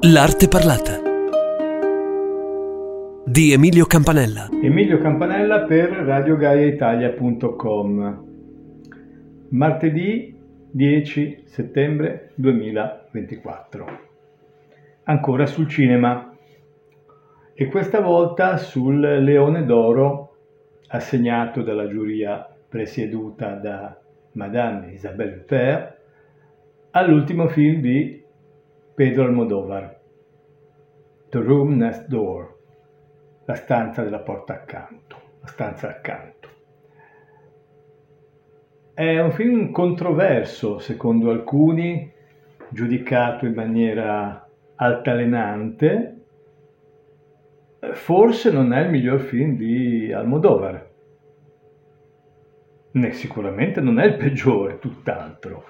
L'arte parlata di Emilio Campanella. Emilio Campanella per radiogaiaitalia.com. Martedì 10 settembre 2024. Ancora sul cinema e questa volta sul Leone d'Oro assegnato dalla giuria presieduta da Madame Isabelle Huppert all'ultimo film di Pedro Almodóvar, The Room Next Door, la stanza della porta accanto, la stanza accanto. È un film controverso, secondo alcuni, giudicato in maniera altalenante. Forse non è il miglior film di Almodóvar, né sicuramente non è il peggiore, tutt'altro.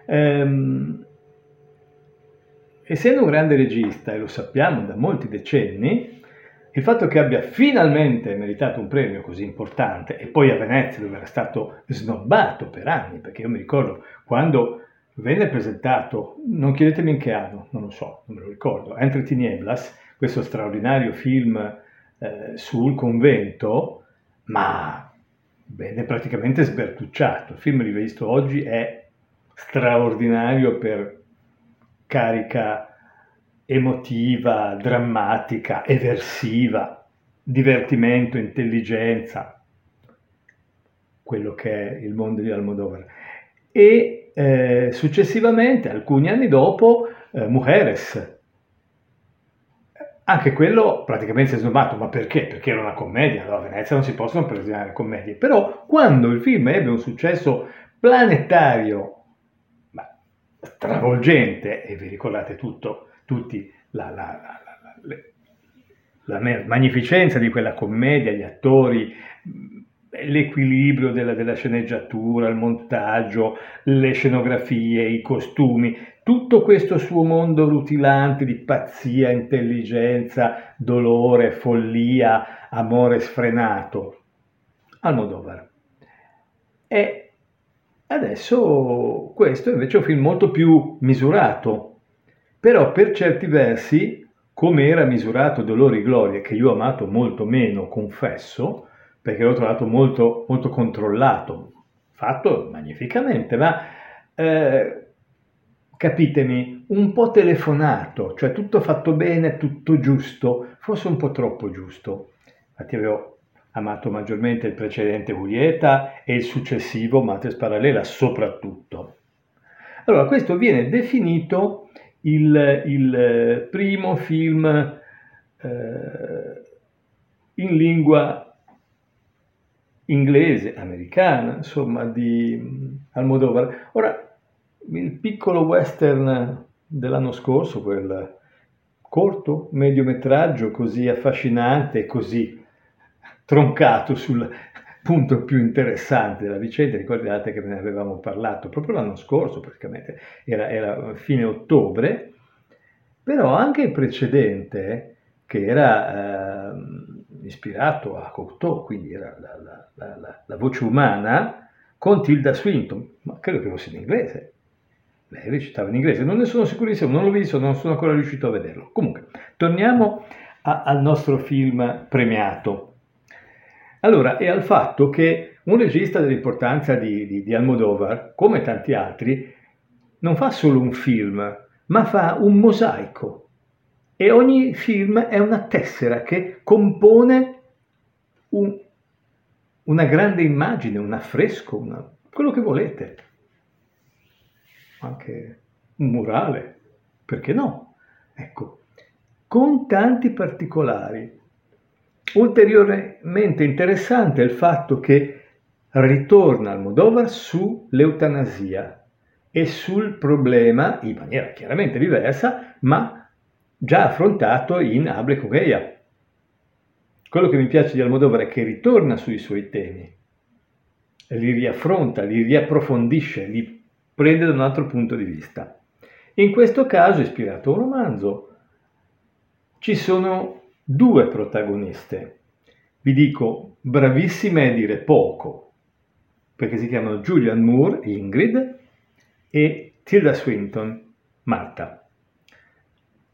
Essendo un grande regista, e lo sappiamo da molti decenni, il fatto che abbia finalmente meritato un premio così importante, e poi a Venezia dove era stato snobbato per anni, perché io mi ricordo quando venne presentato, non chiedetemi in che anno, non lo so, non me lo ricordo, Entre Tinieblas, questo straordinario film sul convento, ma venne praticamente sbertucciato. Il film rivisto oggi è straordinario per carica emotiva, drammatica, eversiva, divertimento, intelligenza, quello che è il mondo di Almodóvar. E successivamente, alcuni anni dopo, Mujeres. Anche quello praticamente si è snobbato, ma perché? Perché era una commedia, allora a Venezia non si possono presentare commedie. Però quando il film ebbe un successo planetario, stravolgente, e vi ricordate tutti la magnificenza di quella commedia, gli attori, l'equilibrio della sceneggiatura, il montaggio, le scenografie, i costumi, tutto questo suo mondo rutilante di pazzia, intelligenza, dolore, follia, amore sfrenato. Almodóvar. E adesso questo invece è un film molto più misurato, però per certi versi, come era misurato Dolori e Glorie, che io ho amato molto meno, confesso, perché l'ho trovato molto, molto controllato, fatto magnificamente, ma capitemi, un po' telefonato, cioè tutto fatto bene, tutto giusto, forse un po' troppo giusto. Infatti avevo amato maggiormente il precedente Julieta e il successivo Matres Parallela soprattutto. Allora, questo viene definito il primo film in lingua inglese, americana, insomma, di Almodóvar. Ora, il piccolo western dell'anno scorso, quel corto mediometraggio così affascinante, così troncato sul punto più interessante della vicenda, ricordate che ne avevamo parlato proprio l'anno scorso, praticamente era fine ottobre, però anche il precedente, che era ispirato a Cocteau, quindi era la voce umana, con Tilda Swinton, ma credo che fosse in inglese. Lei recitava in inglese, non ne sono sicurissimo, non l'ho visto, non sono ancora riuscito a vederlo. Comunque, torniamo al nostro film premiato. Allora, e al fatto che un regista dell'importanza di Almodóvar, come tanti altri, non fa solo un film, ma fa un mosaico. E ogni film è una tessera che compone una grande immagine, un affresco, quello che volete. Anche un murale, perché no? Ecco, con tanti particolari. Ulteriormente interessante è il fatto che ritorna Almodóvar sull'eutanasia e sul problema, in maniera chiaramente diversa, ma già affrontato in Hable con ella. Quello che mi piace di Almodóvar è che ritorna sui suoi temi, li riaffronta, li riapprofondisce, li prende da un altro punto di vista. In questo caso, ispirato a un romanzo, ci sono due protagoniste. Vi dico bravissime a dire poco, perché si chiamano Julianne Moore, Ingrid, e Tilda Swinton, Marta.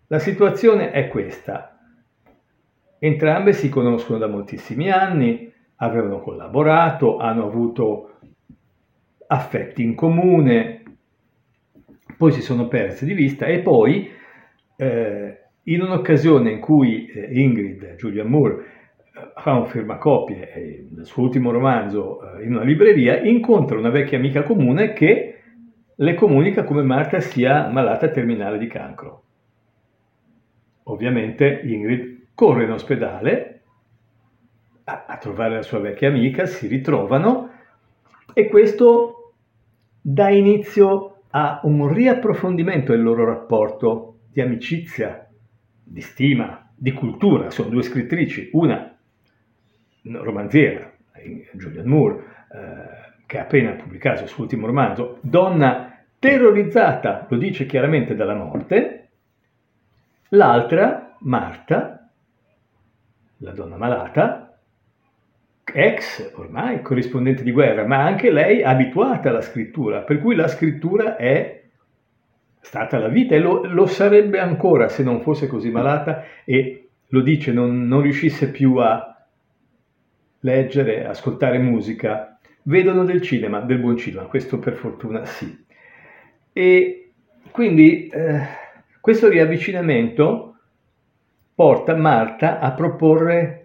La situazione è questa. Entrambe si conoscono da moltissimi anni, avevano collaborato, hanno avuto affetti in comune, poi si sono perse di vista e poi in un'occasione in cui Ingrid, Julianne Moore, fa un firmacopie del suo ultimo romanzo in una libreria, incontra una vecchia amica comune che le comunica come Marta sia malata terminale di cancro. Ovviamente Ingrid corre in ospedale a trovare la sua vecchia amica, si ritrovano e questo dà inizio a un riapprofondimento del loro rapporto di amicizia, di stima, di cultura. Sono due scrittrici, una romanziera, Julianne Moore, che ha appena pubblicato il suo ultimo romanzo, donna terrorizzata, lo dice chiaramente, dalla morte, l'altra, Marta, la donna malata, ex ormai corrispondente di guerra, ma anche lei abituata alla scrittura, per cui la scrittura è stata la vita e lo sarebbe ancora se non fosse così malata e lo dice, non riuscisse più a leggere, ascoltare musica. Vedono del cinema, del buon cinema, questo per fortuna sì. E quindi questo riavvicinamento porta Marta a proporre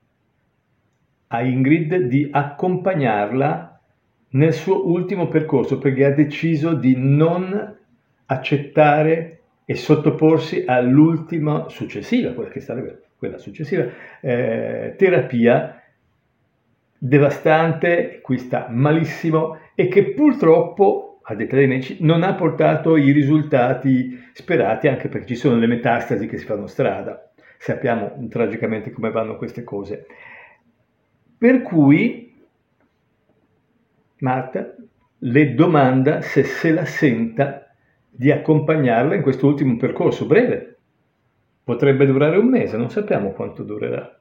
a Ingrid di accompagnarla nel suo ultimo percorso, perché ha deciso di non accettare e sottoporsi all'ultima successiva, quella che sarebbe quella successiva, terapia devastante, qui sta malissimo e che purtroppo, a detta dei medici, non ha portato i risultati sperati, anche perché ci sono le metastasi che si fanno strada. Sappiamo tragicamente come vanno queste cose. Per cui Marta le domanda se la senta di accompagnarla in questo ultimo percorso breve. Potrebbe durare un mese, non sappiamo quanto durerà.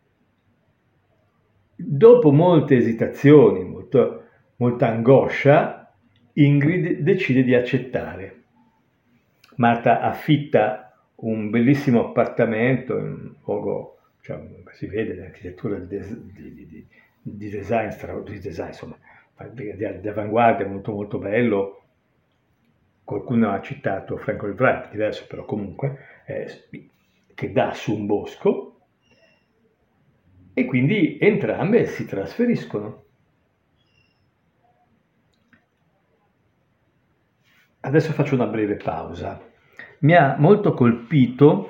Dopo molte esitazioni, molta angoscia, Ingrid decide di accettare. Marta affitta un bellissimo appartamento in un luogo, cioè, si vede l'architettura di design, insomma, di avanguardia, molto molto bello. Qualcuno ha citato Frank Lloyd Wright, diverso però comunque, che dà su un bosco, e quindi entrambe si trasferiscono. Adesso faccio una breve pausa. Mi ha molto colpito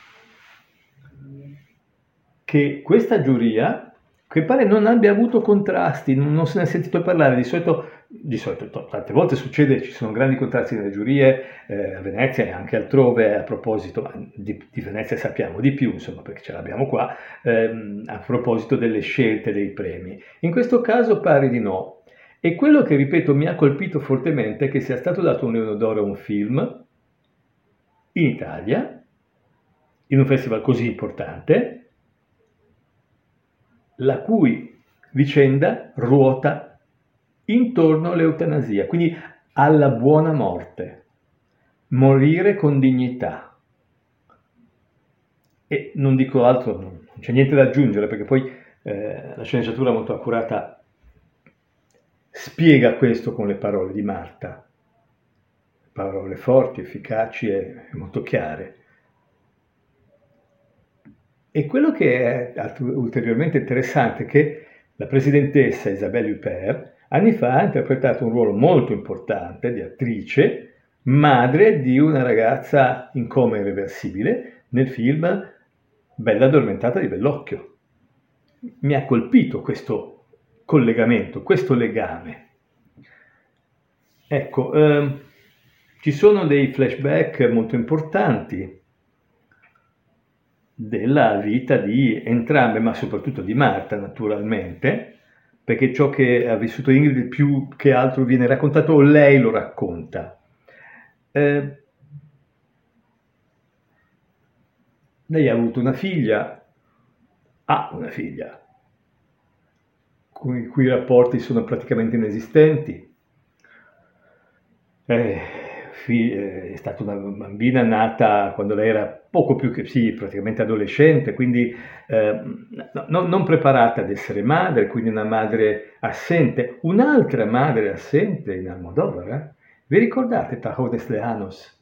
che questa giuria, che pare non abbia avuto contrasti, non se ne è sentito parlare, di solito tante volte succede, ci sono grandi contrasti nelle giurie, a Venezia e anche altrove, a proposito, di Venezia sappiamo di più, insomma, perché ce l'abbiamo qua, a proposito delle scelte dei premi. In questo caso pare di no. E quello che, ripeto, mi ha colpito fortemente è che sia stato dato un Leone d'Oro a un film in Italia, in un festival così importante, la cui vicenda ruota intorno all'eutanasia, quindi alla buona morte, morire con dignità. E non dico altro, non c'è niente da aggiungere, perché poi la sceneggiatura molto accurata spiega questo con le parole di Marta, parole forti, efficaci e molto chiare. E quello che è ulteriormente interessante è che la presidentessa Isabelle Huppert anni fa ha interpretato un ruolo molto importante di attrice, madre di una ragazza in coma irreversibile nel film Bella addormentata di Bellocchio. Mi ha colpito questo collegamento, questo legame. Ecco, ci sono dei flashback molto importanti della vita di entrambe, ma soprattutto di Marta, naturalmente, perché ciò che ha vissuto Ingrid più che altro viene raccontato o lei lo racconta. Lei ha avuto una figlia, ha una figlia, con i cui rapporti sono praticamente inesistenti, è stata una bambina nata quando lei era poco più che, sì, praticamente adolescente, quindi non preparata ad essere madre, quindi una madre assente. Un'altra madre assente in Almodovar, eh? Vi ricordate Tajones Lejanos?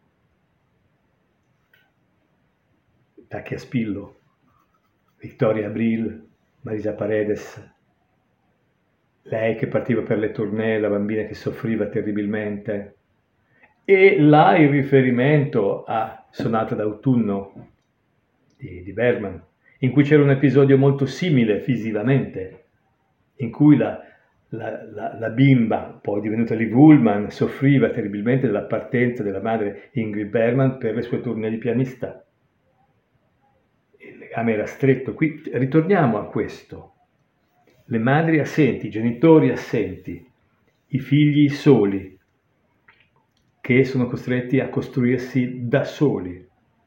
Tacchia Spillo, Victoria Abril, Marisa Paredes, lei che partiva per le tournée, la bambina che soffriva terribilmente. E là il riferimento a Sonata d'autunno di Bergman, in cui c'era un episodio molto simile visivamente, in cui la bimba, poi divenuta Liv Ullmann, soffriva terribilmente della partenza della madre Ingrid Bergman per le sue tournée di pianista. Il legame era stretto. Qui ritorniamo a questo. Le madri assenti, i genitori assenti, i figli soli, che sono costretti a costruirsi da soli.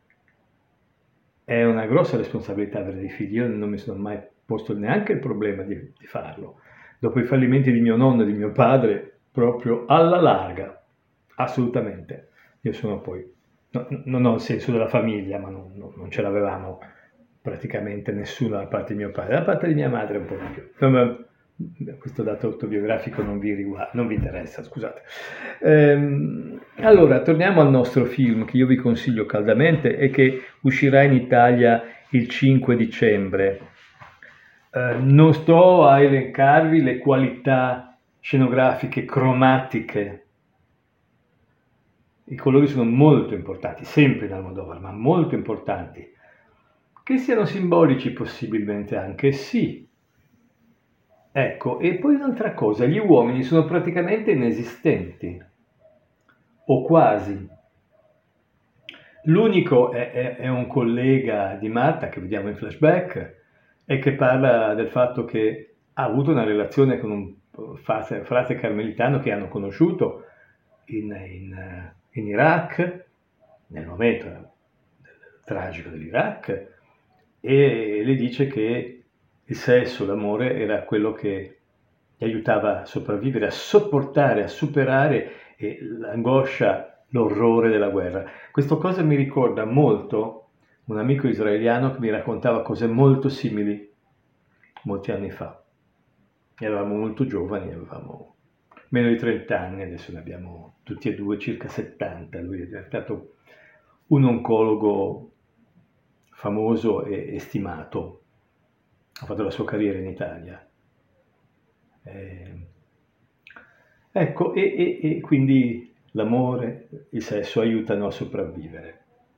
È una grossa responsabilità avere dei figli. Io non mi sono mai posto neanche il problema di farlo. Dopo i fallimenti di mio nonno e di mio padre, proprio alla larga, assolutamente. Io sono poi, non ho il senso della famiglia, ma non ce l'avevamo praticamente nessuno da parte di mio padre, da parte di mia madre un po' di più. Questo dato autobiografico non vi interessa, scusate. Allora, torniamo al nostro film che io vi consiglio caldamente e che uscirà in Italia il 5 dicembre. Non sto a elencarvi le qualità scenografiche, cromatiche. I colori sono molto importanti, sempre in Almodovar, ma molto importanti. Che siano simbolici possibilmente anche, sì. Ecco, e poi un'altra cosa, gli uomini sono praticamente inesistenti, o quasi. L'unico è un collega di Marta, che vediamo in flashback, e che parla del fatto che ha avuto una relazione con un frate carmelitano che hanno conosciuto in Iraq, nel momento tragico dell'Iraq, e le dice che il sesso, l'amore era quello che gli aiutava a sopravvivere, a sopportare, a superare l'angoscia, l'orrore della guerra. Questa cosa mi ricorda molto un amico israeliano che mi raccontava cose molto simili molti anni fa. Eravamo molto giovani, avevamo meno di 30 anni, adesso ne abbiamo tutti e due circa 70. Lui è diventato un oncologo famoso e stimato. Ha fatto la sua carriera in Italia. Ecco, e quindi l'amore, il sesso aiutano a sopravvivere.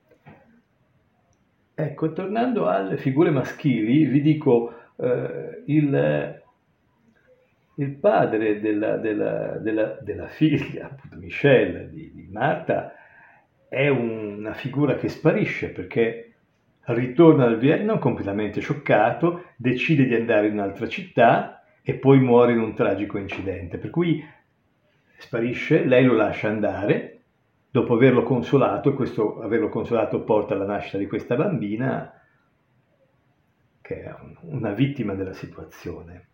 Ecco, tornando alle figure maschili, vi dico, il padre della figlia, appunto Michelle, di Marta, è una figura che sparisce perché ritorna dal Vietnam completamente scioccato, decide di andare in un'altra città e poi muore in un tragico incidente. Per cui sparisce, lei lo lascia andare, dopo averlo consolato, e questo averlo consolato porta alla nascita di questa bambina, che è una vittima della situazione.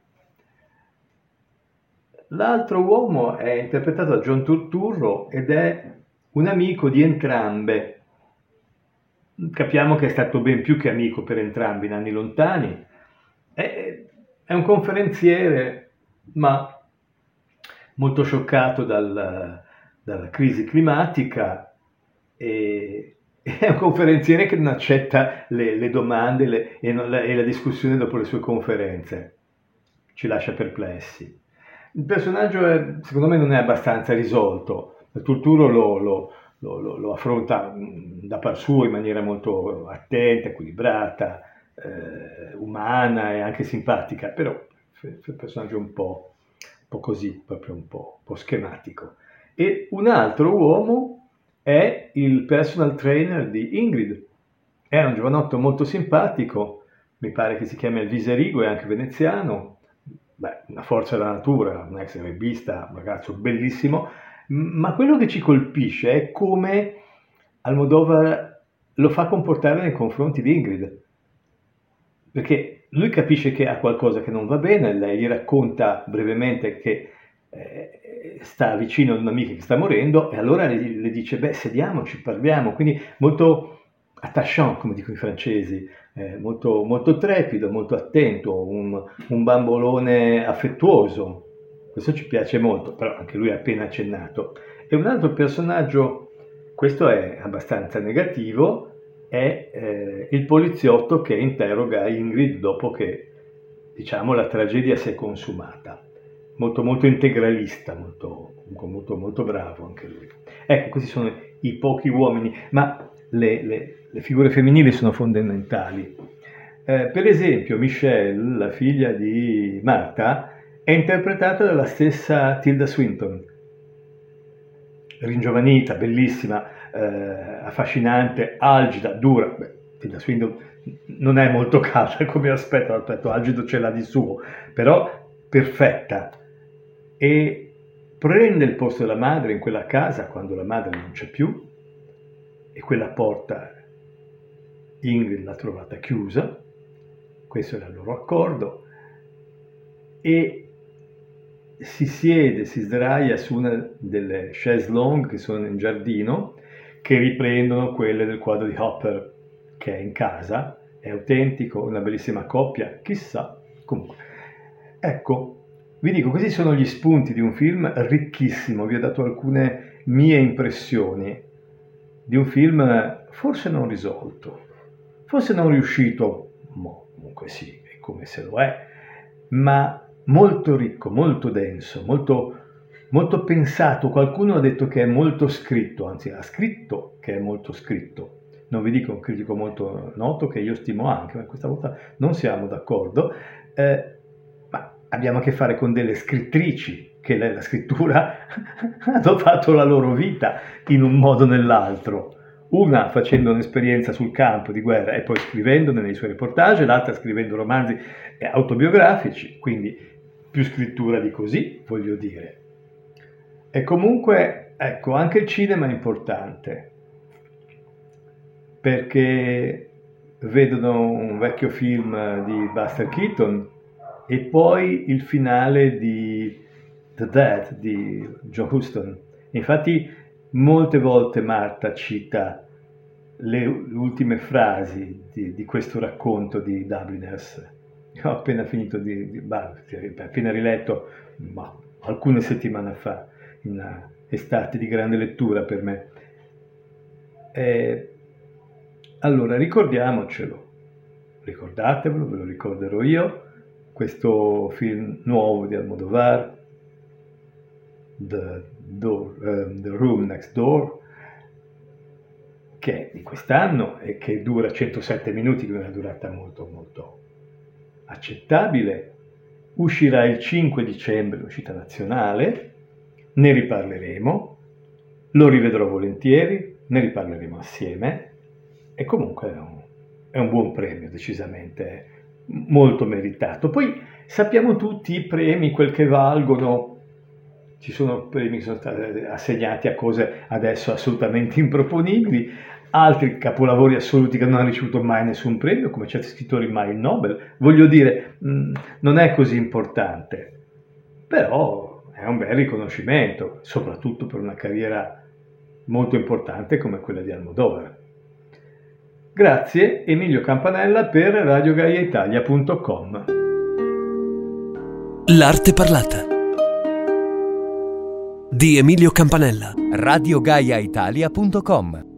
L'altro uomo è interpretato da John Turturro ed è un amico di entrambe. Capiamo che è stato ben più che amico per entrambi in anni lontani. È un conferenziere, ma molto scioccato dalla crisi climatica, e è un conferenziere che non accetta le domande e la discussione dopo le sue conferenze. Ci lascia perplessi. Il personaggio secondo me non è abbastanza risolto. Turturro lo affronta da par suo in maniera molto attenta, equilibrata, umana e anche simpatica, però è un personaggio un po' così, proprio un po' schematico. E un altro uomo è il personal trainer di Ingrid. È un giovanotto molto simpatico, mi pare che si chiami Elvise Rigo, è anche veneziano, una forza della natura, un ex rebbista, un ragazzo bellissimo. Ma quello che ci colpisce è come Almodovar lo fa comportare nei confronti di Ingrid, perché lui capisce che ha qualcosa che non va bene, lei gli racconta brevemente che sta vicino ad un'amica che sta morendo e allora le dice: beh, sediamoci, parliamo. Quindi molto attachant, come dicono i francesi, molto, molto trepido, molto attento, un bambolone affettuoso. Questo ci piace molto, però anche lui è appena accennato. E un altro personaggio, questo è abbastanza negativo, è il poliziotto che interroga Ingrid dopo che, diciamo, la tragedia si è consumata. Molto, molto integralista, molto, molto, molto bravo anche lui. Ecco, questi sono i pochi uomini, ma le figure femminili sono fondamentali. Per esempio, Michelle, la figlia di Marta, è interpretata dalla stessa Tilda Swinton, ringiovanita, bellissima, affascinante, algida, dura. Beh, Tilda Swinton non è molto calda come l'aspetto algido ce l'ha di suo, però perfetta, e prende il posto della madre in quella casa quando la madre non c'è più, e quella porta Ingrid l'ha trovata chiusa, questo era il loro accordo, e si siede, si sdraia su una delle chaise longue che sono in giardino, che riprendono quelle del quadro di Hopper che è in casa. È autentico, una bellissima coppia, chissà. Comunque, ecco, vi dico, questi sono gli spunti di un film ricchissimo. Vi ho dato alcune mie impressioni di un film forse non risolto, forse non riuscito, comunque sì, è come se lo è, ma molto ricco, molto denso, molto, molto pensato. Qualcuno ha detto che è molto scritto, anzi ha scritto che è molto scritto. Non vi dico un critico molto noto che io stimo anche, ma questa volta non siamo d'accordo, ma abbiamo a che fare con delle scrittrici che la scrittura hanno fatto la loro vita in un modo o nell'altro. Una facendo un'esperienza sul campo di guerra e poi scrivendone nei suoi reportage, l'altra scrivendo romanzi autobiografici, quindi più scrittura di così, voglio dire. E comunque, ecco, anche il cinema è importante, perché vedono un vecchio film di Buster Keaton e poi il finale di The Dead di John Huston. Infatti molte volte Marta cita le ultime frasi di questo racconto di Dubliners. Ho appena finito appena riletto, alcune settimane fa, in estate di grande lettura per me. Allora, ricordiamocelo, ricordatevelo, ve lo ricorderò io, questo film nuovo di Almodovar, The Room Next Door, che è di quest'anno e che dura 107 minuti, quindi è una durata molto molto accettabile. Uscirà il 5 dicembre, l'uscita nazionale, ne riparleremo, lo rivedrò volentieri, ne riparleremo assieme, e comunque è un buon premio, decisamente molto meritato. Poi sappiamo tutti i premi, quel che valgono. Ci sono premi che sono stati assegnati a cose adesso assolutamente improponibili, altri capolavori assoluti che non hanno ricevuto mai nessun premio, come certi scrittori mai il Nobel. Voglio dire, non è così importante, però è un bel riconoscimento, soprattutto per una carriera molto importante come quella di Almodovar. Grazie, Emilio Campanella per RadioGaiaItalia.com. L'arte parlata di Emilio Campanella. RadioGaiaItalia.com